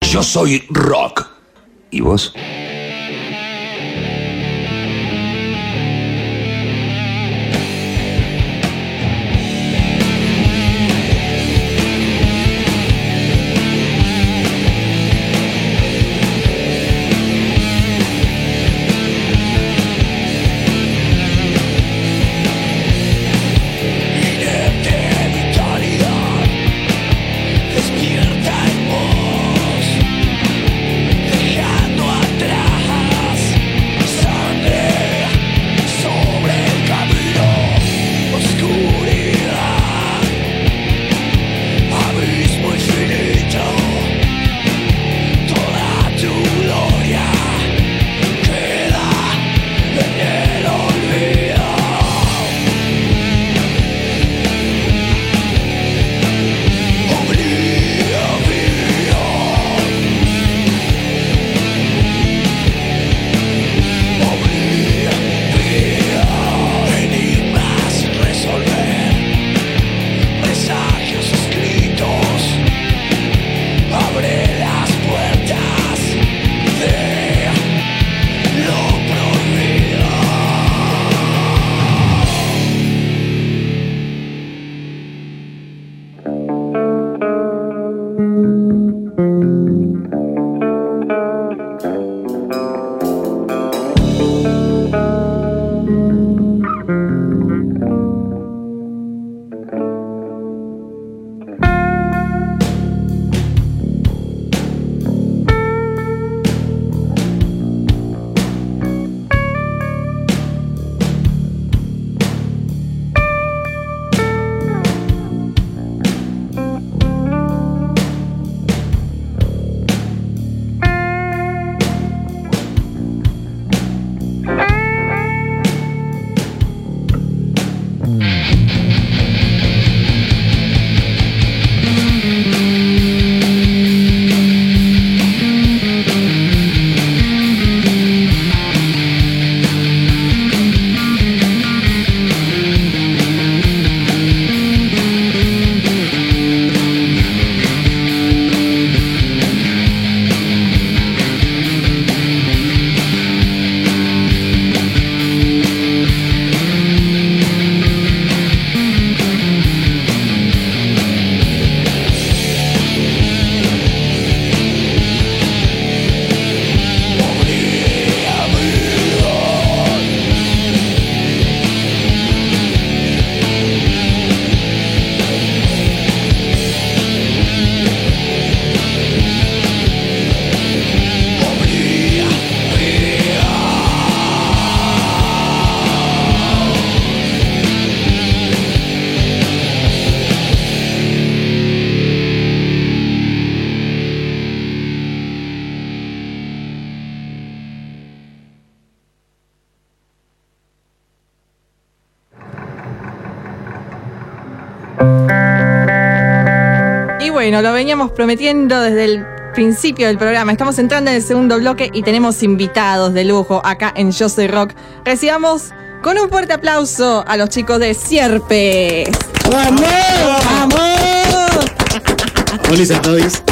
Yo soy rock. ¿Y vos? Y bueno, lo veníamos prometiendo desde el principio del programa. Estamos entrando en el segundo bloque y tenemos invitados de lujo acá en Yo Soy Rock. Recibamos con un fuerte aplauso a los chicos de Sierpes. ¡Vamos! ¡Vamos! Hola a todos.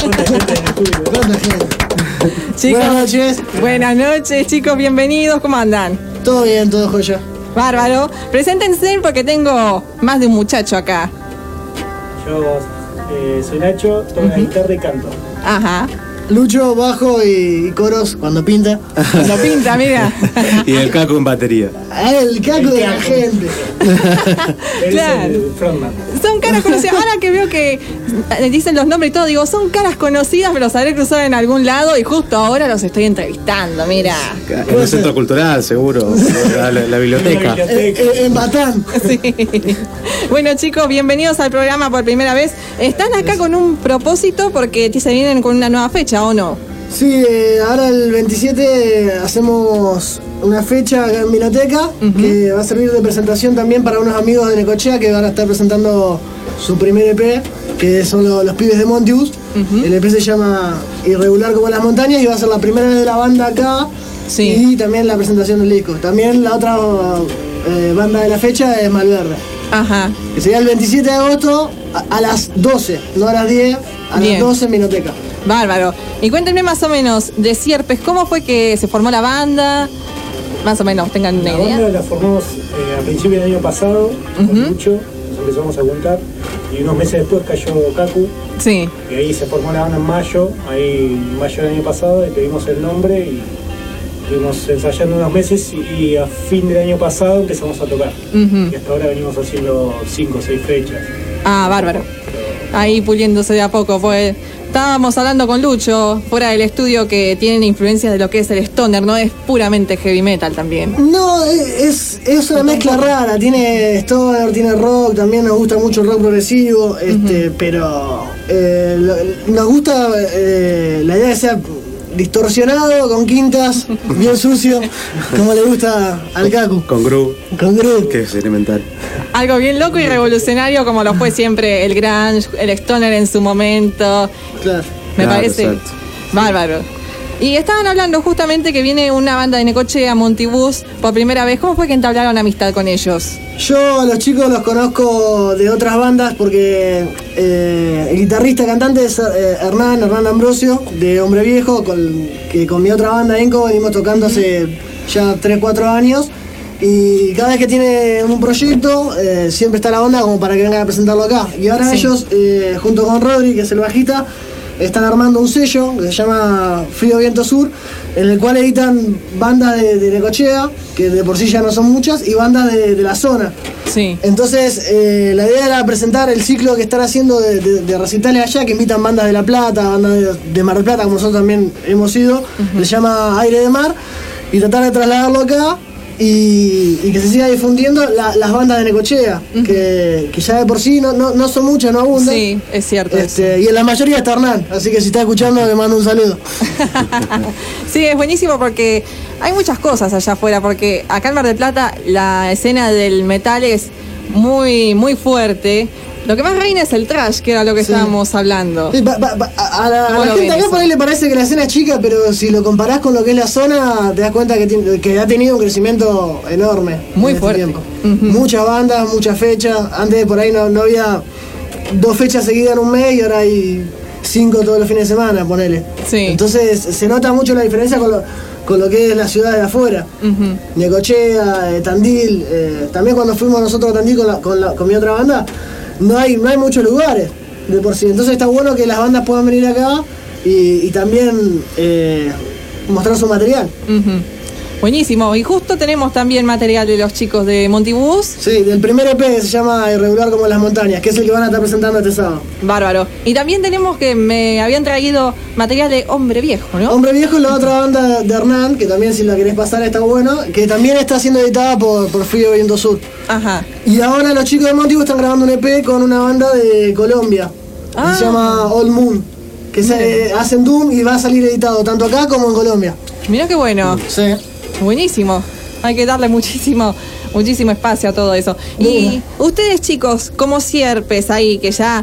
Chicos, buenas noches. Buenas noches, chicos, bienvenidos. ¿Cómo andan? Todo bien, todo joya. Bárbaro. Preséntense porque tengo más de un muchacho acá. Yo soy Nacho, toco la guitarra y canto. Ajá. Lucho, bajo y coros cuando pinta. Lo pinta, mira. Y el Caco en batería. El caco de la gente. Él Claro. es el frontman. Son caras conocidas. Ahora que veo que dicen los nombres y todo, digo, son caras conocidas, me los habré cruzado en algún lado y justo ahora los estoy entrevistando, mira. En el centro cultural, seguro. La biblioteca. En Batán. Sí. Bueno, chicos, bienvenidos al programa por primera vez. Están acá con un propósito porque se vienen con una nueva fecha, ¿o no? Sí, ahora el 27 hacemos una fecha acá en Vinoteca, que va a servir de presentación también para unos amigos de Necochea que van a estar presentando su primer EP, que son los pibes de Montius. El EP se llama Irregular como las montañas y va a ser la primera vez de la banda acá. Sí. Y también la presentación del disco. También la otra banda de la fecha es Malverde, Ajá. que sería el 27 de agosto a las 12, no a las 10, a Bien. las 12 en Vinoteca. Bárbaro. Y cuéntenme más o menos de Sierpes, ¿cómo fue que se formó la banda? Más o menos, tengan una La idea. banda la formamos a principios del año pasado, con Lucho, nos empezamos a juntar y unos meses después cayó Kaku, Sí. y ahí se formó la banda en mayo, en mayo del año pasado, y pedimos el nombre y estuvimos ensayando unos meses y a fin del año pasado empezamos a tocar. Y hasta ahora venimos haciendo 5 o 6 fechas. Ah, bárbaro. Ahí puliéndose de a poco, pues. Estábamos hablando con Lucho, fuera del estudio, que tienen influencias de lo que es el stoner, ¿no? Es puramente heavy metal también. No, es una mezcla rara, tiene stoner, tiene rock, también nos gusta mucho el rock progresivo, pero nos gusta la idea de ser distorsionado, con quintas, bien sucio, como le gusta al Kaku. Con groove, Con groove. que es elemental. Algo bien loco y revolucionario como lo fue siempre el grunge, el stoner en su momento. Claro. Me Claro, parece exacto. bárbaro. Y estaban hablando justamente que viene una banda de Necochea, Montibus, por primera vez. ¿Cómo fue que entablaron amistad con ellos? Yo a los chicos los conozco de otras bandas porque el guitarrista cantante es Hernán Ambrosio, de Hombre Viejo, que con mi otra banda Enco venimos tocando hace ya 3-4 años. Y cada vez que tiene un proyecto, siempre está la banda como para que vengan a presentarlo acá. Y ahora Sí. ellos, junto con Rodri, que es el bajista, están armando un sello que se llama Frío Viento Sur, en el cual editan bandas de Necochea, que de por sí ya no son muchas, y bandas de la zona. Sí. Entonces, la idea era presentar el ciclo que están haciendo de recitales allá, que invitan bandas de La Plata, bandas de Mar del Plata, como nosotros también hemos ido, se llama Aire de Mar, y tratar de trasladarlo acá y que se siga difundiendo las bandas de Necochea, que ya de por sí no son muchas, no abundan. Sí, es cierto. eso. Y en la mayoría está Hernán, así que si está escuchando le mando un saludo. Sí, es buenísimo porque hay muchas cosas allá afuera, porque acá en Mar del Plata la escena del metal es muy, muy fuerte. Lo que más reina es el trash, que era lo que Sí. estábamos hablando. Sí, a la ¿Cómo lo gente ven acá eso? por ahí le parece que la escena es chica, pero si lo comparás con lo que es la zona, te das cuenta que ha tenido un crecimiento enorme. Muy en este fuerte. tiempo. Muchas bandas, muchas fechas. Antes por ahí no había 2 fechas seguidas en un mes y ahora hay 5 todos los fines de semana, ponele. Sí. Entonces se nota mucho la diferencia con lo que es la ciudad de afuera. Necochea, Tandil. También cuando fuimos nosotros a Tandil con mi otra banda, no hay muchos lugares de por sí. Entonces está bueno que las bandas puedan venir acá y también mostrar su material. Ujú. Buenísimo. Y justo tenemos también material de los chicos de Montibus. Sí, del primer EP que se llama Irregular como las montañas, que es el que van a estar presentando este sábado. Bárbaro. Y también tenemos que me habían traído material de Hombre Viejo, ¿no? Hombre Viejo es la otra banda de Hernán, que también si la querés pasar está bueno, que también está siendo editada por Frío Viento Sur. Ajá. Y ahora los chicos de Montibus están grabando un EP con una banda de Colombia, que Ah. se llama Old Moon, que hacen Doom y va a salir editado tanto acá como en Colombia. Mirá qué bueno. Sí. Buenísimo. Hay que darle muchísimo espacio a todo eso. Y ustedes, chicos, como Sierpes ahí, que ya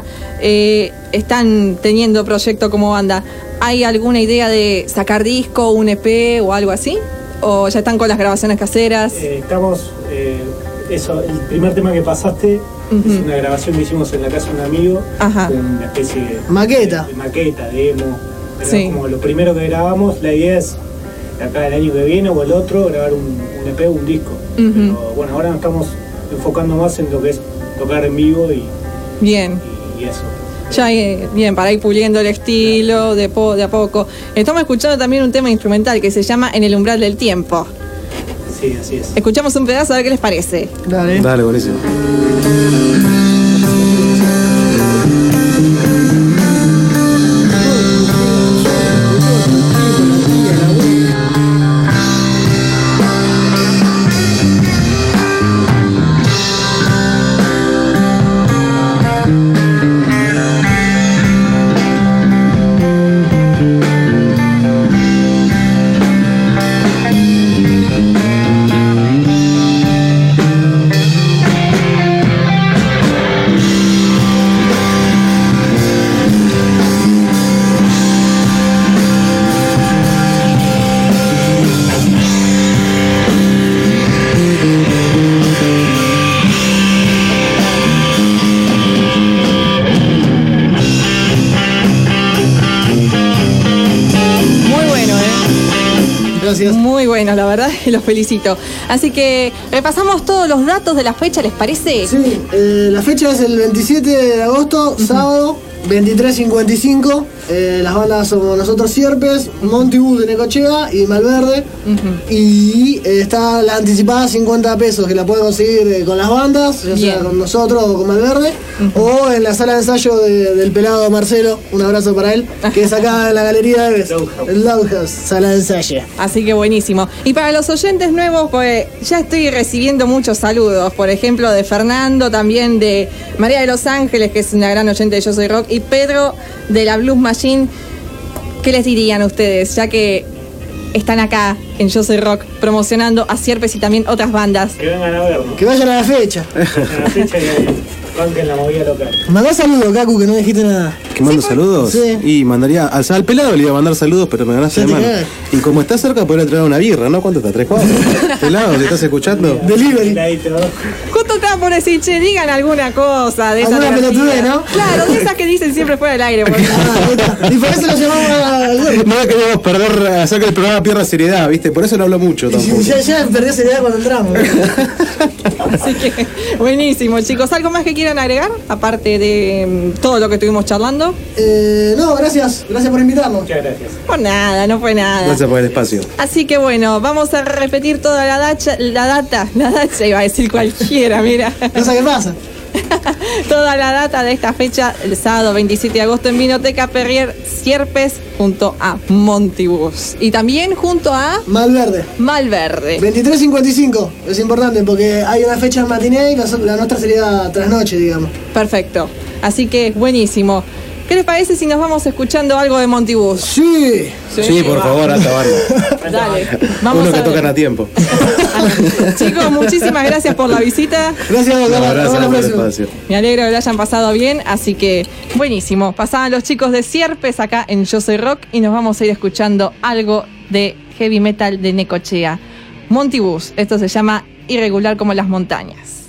están teniendo proyecto como banda, ¿hay alguna idea de sacar disco, un EP o algo así? ¿O ya están con las grabaciones caseras? Estamos, el primer tema que pasaste es una grabación que hicimos en la casa de un amigo, Ajá. una especie de Maqueta. de maqueta, demo. Pero Sí. como lo primero que grabamos, la idea es de acá el año que viene o el otro grabar un EP o un disco. Pero bueno, ahora nos estamos enfocando más en lo que es tocar en vivo y Bien. eso. Ya bien, para ir puliendo el estilo de a poco. Estamos escuchando también un tema instrumental que se llama En el umbral del tiempo. Sí, así es. Escuchamos un pedazo a ver qué les parece. Dale. Dale, buenísimo. Gracias. Muy bueno, la verdad, y los felicito. Así que repasamos todos los datos de la fecha, ¿les parece? Sí, la fecha es el 27 de agosto, sábado, 23:55. Las bandas somos nosotros Sierpes, Montibus de Necochea y Malverde. Y está la anticipada 50 pesos que la pueden conseguir con las bandas, ya sea con nosotros o con Malverde, o en la sala de ensayo del pelado Marcelo, un abrazo para él, que es acá en la galería de el Loud House, sala de ensayo. Así que buenísimo. Y para los oyentes nuevos, pues ya estoy recibiendo muchos saludos, por ejemplo de Fernando, también de María de Los Ángeles, que es una gran oyente de Yo Soy Rock, y Pedro de la Blues Machine. ¿Qué les dirían ustedes, ya que están acá en Yo Soy Rock promocionando a Sierpes y también otras bandas? Que vengan a vernos. Que vayan a la fecha. A la fecha y banquen la movida local. Mandá saludos, Cacu, que no dijiste nada. ¿Que mando saludos? Sí. Y mandaría al pelado le iba a mandar saludos, pero me ganaste de Sí, te mano. cagas. Y como está cerca, podría traer una birra, ¿no? ¿Cuánto está? ¿3 cuadros? Pelado, ¿te estás escuchando? Delivery. Ahí te va. Justo estaba por decir, che, digan alguna cosa de esa Alguna divertida. pelotudez, ¿no? Claro, de esas que dicen siempre fuera del aire. Porque... Ahí está. Y por eso lo llamamos al gordo. No queríamos perder, hacer que el programa pierda seriedad, ¿viste? Por eso no hablo mucho tampoco. Ya perdí esa idea cuando entramos. Así que, buenísimo, chicos. ¿Algo más que quieran agregar? Aparte de todo lo que estuvimos charlando. No, gracias. Gracias por invitarnos. Muchas gracias. Por nada, no fue nada. Gracias por el espacio. Así que bueno, vamos a repetir toda la data, iba a decir cualquiera, mira. No sé qué pasa. Toda la data de esta fecha, el sábado 27 de agosto en Vinoteca Perrier Sierpes junto a Montibus. Y también junto a Malverde. Malverde. 23:55. Es importante porque hay una fecha en matiné y la nuestra sería trasnoche, digamos. Perfecto. Así que buenísimo. ¿Qué les parece si nos vamos escuchando algo de Montibus? Sí. Sí, por favor, alta banda. Dale. Vamos Uno que a ver. tocan a tiempo. Chicos, muchísimas gracias por la visita. Gracias, No, doctora. gracias Hasta la por el próxima. espacio. Me alegro que lo hayan pasado bien, así que buenísimo. Pasaban los chicos de Sierpes acá en Yo Soy Rock y nos vamos a ir escuchando algo de heavy metal de Necochea. Montibus, esto se llama Irregular como las montañas.